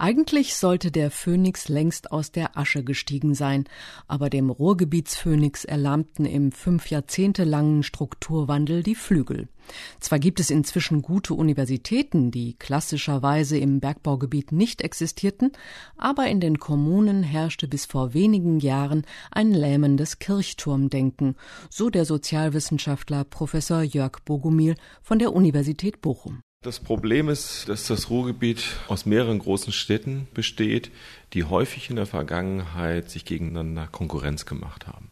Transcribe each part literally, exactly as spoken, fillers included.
Eigentlich sollte der Phönix längst aus der Asche gestiegen sein, aber dem Ruhrgebietsphönix erlahmten im fünf Jahrzehnte langen Strukturwandel die Flügel. Zwar gibt es inzwischen gute Universitäten, die klassischerweise im Bergbaugebiet nicht existierten, aber in den Kommunen herrschte bis vor wenigen Jahren ein lähmendes Kirchturmdenken, so der Sozialwissenschaftler Professor Jörg Bogumil von der Universität Bochum. Das Problem ist, dass das Ruhrgebiet aus mehreren großen Städten besteht, die häufig in der Vergangenheit sich gegeneinander Konkurrenz gemacht haben.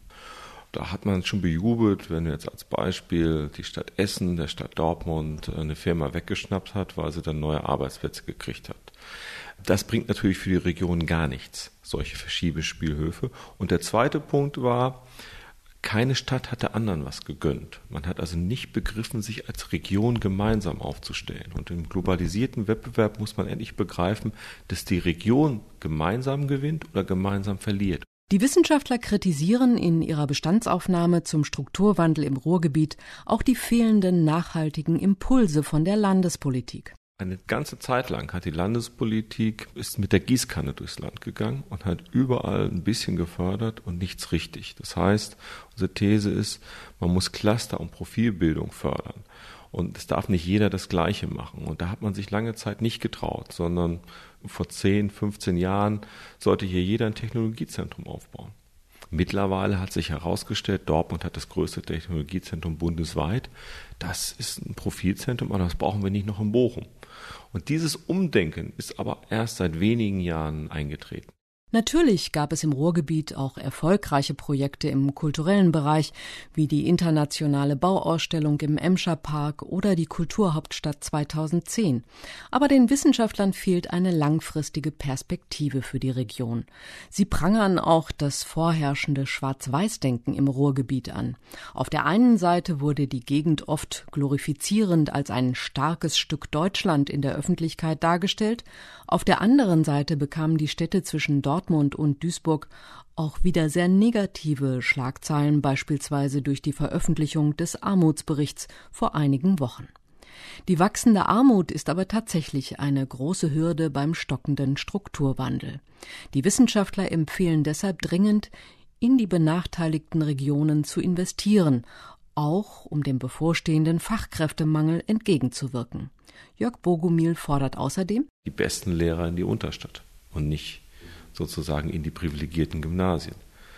Da hat man schon bejubelt, wenn jetzt als Beispiel die Stadt Essen, der Stadt Dortmund eine Firma weggeschnappt hat, weil sie dann neue Arbeitsplätze gekriegt hat. Das bringt natürlich für die Region gar nichts, solche Verschiebespielhöfe. Und der zweite Punkt war, keine Stadt hat der anderen was gegönnt. Man hat also nicht begriffen, sich als Region gemeinsam aufzustellen. Und im globalisierten Wettbewerb muss man endlich begreifen, dass die Region gemeinsam gewinnt oder gemeinsam verliert. Die Wissenschaftler kritisieren in ihrer Bestandsaufnahme zum Strukturwandel im Ruhrgebiet auch die fehlenden nachhaltigen Impulse von der Landespolitik. Eine ganze Zeit lang hat die Landespolitik ist mit der Gießkanne durchs Land gegangen und hat überall ein bisschen gefördert und nichts richtig. Das heißt, unsere These ist, man muss Cluster- und Profilbildung fördern. Und es darf nicht jeder das Gleiche machen. Und da hat man sich lange Zeit nicht getraut, sondern vor zehn, fünfzehn Jahren sollte hier jeder ein Technologiezentrum aufbauen. Mittlerweile hat sich herausgestellt, Dortmund hat das größte Technologiezentrum bundesweit. Das ist ein Profilzentrum, aber das brauchen wir nicht noch in Bochum. Und dieses Umdenken ist aber erst seit wenigen Jahren eingetreten. Natürlich gab es im Ruhrgebiet auch erfolgreiche Projekte im kulturellen Bereich, wie die internationale Bauausstellung im Emscher Park oder die Kulturhauptstadt zweitausendzehn. Aber den Wissenschaftlern fehlt eine langfristige Perspektive für die Region. Sie prangern auch das vorherrschende Schwarz-Weiß-Denken im Ruhrgebiet an. Auf der einen Seite wurde die Gegend oft glorifizierend als ein starkes Stück Deutschland in der Öffentlichkeit dargestellt. Auf der anderen Seite bekamen die Städte zwischen Dortmund und Duisburg auch wieder sehr negative Schlagzeilen, beispielsweise durch die Veröffentlichung des Armutsberichts vor einigen Wochen. Die wachsende Armut ist aber tatsächlich eine große Hürde beim stockenden Strukturwandel. Die Wissenschaftler empfehlen deshalb dringend, in die benachteiligten Regionen zu investieren, auch um dem bevorstehenden Fachkräftemangel entgegenzuwirken. Jörg Bogumil fordert außerdem, die besten Lehrer in die Unterstadt und nicht sozusagen in die privilegierten Gymnasien.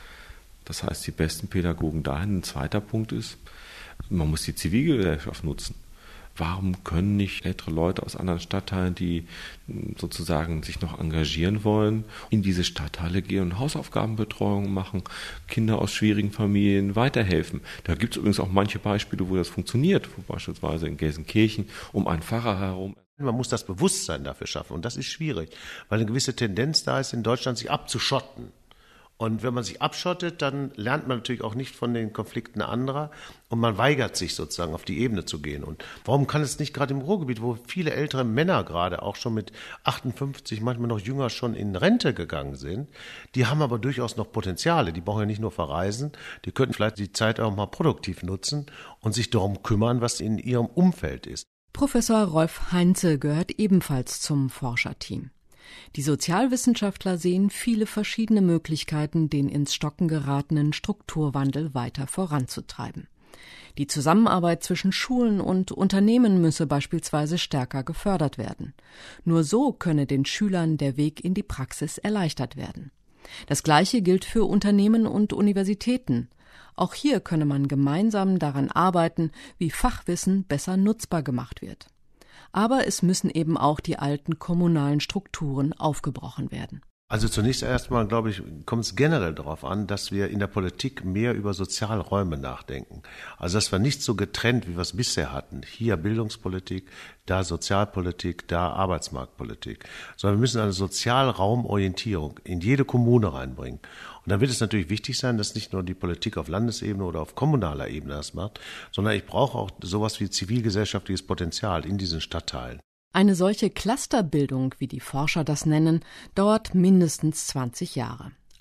Das heißt, die besten Pädagogen dahin. Ein zweiter Punkt ist, man muss die Zivilgesellschaft nutzen. Warum können nicht ältere Leute aus anderen Stadtteilen, die sozusagen sich noch engagieren wollen, in diese Stadtteile gehen und Hausaufgabenbetreuung machen, Kinder aus schwierigen Familien weiterhelfen? Da gibt es übrigens auch manche Beispiele, wo das funktioniert, wo beispielsweise in Gelsenkirchen um einen Pfarrer herum. Man muss das Bewusstsein dafür schaffen und das ist schwierig, weil eine gewisse Tendenz da ist, in Deutschland sich abzuschotten. Und wenn man sich abschottet, dann lernt man natürlich auch nicht von den Konflikten anderer und man weigert sich sozusagen auf die Ebene zu gehen. Und warum kann es nicht gerade im Ruhrgebiet, wo viele ältere Männer gerade auch schon mit achtundfünfzig, manchmal noch jünger schon in Rente gegangen sind, die haben aber durchaus noch Potenziale, die brauchen ja nicht nur verreisen, die könnten vielleicht die Zeit auch mal produktiv nutzen und sich darum kümmern, was in ihrem Umfeld ist. Professor Rolf Heinze gehört ebenfalls zum Forscherteam. Die Sozialwissenschaftler sehen viele verschiedene Möglichkeiten, den ins Stocken geratenen Strukturwandel weiter voranzutreiben. Die Zusammenarbeit zwischen Schulen und Unternehmen müsse beispielsweise stärker gefördert werden. Nur so könne den Schülern der Weg in die Praxis erleichtert werden. Das Gleiche gilt für Unternehmen und Universitäten. Auch hier könne man gemeinsam daran arbeiten, wie Fachwissen besser nutzbar gemacht wird. Aber es müssen eben auch die alten kommunalen Strukturen aufgebrochen werden. Also zunächst erstmal, glaube ich, kommt es generell darauf an, dass wir in der Politik mehr über Sozialräume nachdenken. Also dass wir nicht so getrennt, wie wir es bisher hatten, hier Bildungspolitik, da Sozialpolitik, da Arbeitsmarktpolitik, sondern wir müssen eine Sozialraumorientierung in jede Kommune reinbringen. Und dann wird es natürlich wichtig sein, dass nicht nur die Politik auf Landesebene oder auf kommunaler Ebene das macht, sondern ich brauche auch sowas wie zivilgesellschaftliches Potenzial in diesen Stadtteilen. Eine solche Clusterbildung, wie die Forscher das nennen, dauert mindestens zwanzig Jahre.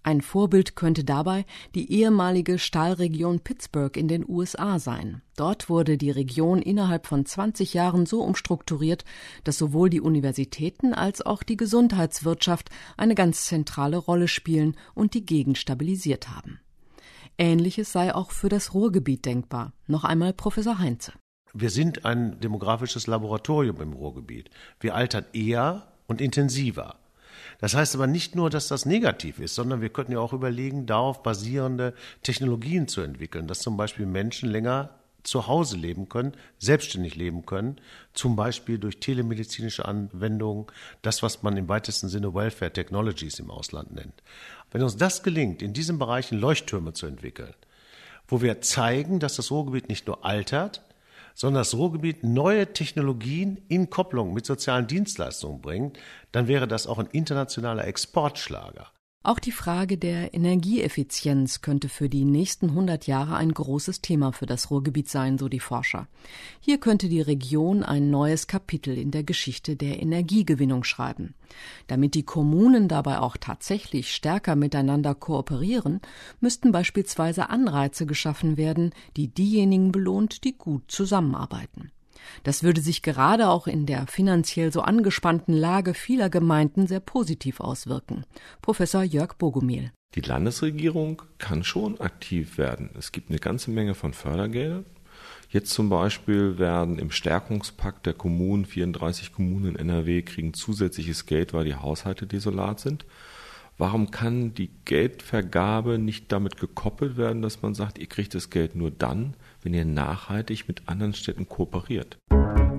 Ein Vorbild könnte dabei die ehemalige Stahlregion Pittsburgh in den U S A sein. Dort wurde die Region innerhalb von zwanzig Jahren so umstrukturiert, dass sowohl die Universitäten als auch die Gesundheitswirtschaft eine ganz zentrale Rolle spielen und die Gegend stabilisiert haben. Ähnliches sei auch für das Ruhrgebiet denkbar. Noch einmal Professor Heinze. Wir sind ein demografisches Laboratorium im Ruhrgebiet. Wir altern eher und intensiver. Das heißt aber nicht nur, dass das negativ ist, sondern wir könnten ja auch überlegen, darauf basierende Technologien zu entwickeln, dass zum Beispiel Menschen länger zu Hause leben können, selbstständig leben können, zum Beispiel durch telemedizinische Anwendungen, das, was man im weitesten Sinne Welfare Technologies im Ausland nennt. Wenn uns das gelingt, in diesen Bereichen Leuchttürme zu entwickeln, wo wir zeigen, dass das Ruhrgebiet nicht nur altert, sondern das Ruhrgebiet neue Technologien in Kopplung mit sozialen Dienstleistungen bringt, dann wäre das auch ein internationaler Exportschlager. Auch die Frage der Energieeffizienz könnte für die nächsten hundert Jahre ein großes Thema für das Ruhrgebiet sein, so die Forscher. Hier könnte die Region ein neues Kapitel in der Geschichte der Energiegewinnung schreiben. Damit die Kommunen dabei auch tatsächlich stärker miteinander kooperieren, müssten beispielsweise Anreize geschaffen werden, die diejenigen belohnt, die gut zusammenarbeiten. Das würde sich gerade auch in der finanziell so angespannten Lage vieler Gemeinden sehr positiv auswirken. Professor Jörg Bogumil. Die Landesregierung kann schon aktiv werden. Es gibt eine ganze Menge von Fördergeldern. Jetzt zum Beispiel werden im Stärkungspakt der Kommunen, vierunddreißig Kommunen in N R W kriegen zusätzliches Geld, weil die Haushalte desolat sind. Warum kann die Geldvergabe nicht damit gekoppelt werden, dass man sagt, ihr kriegt das Geld nur dann, wenn ihr nachhaltig mit anderen Städten kooperiert?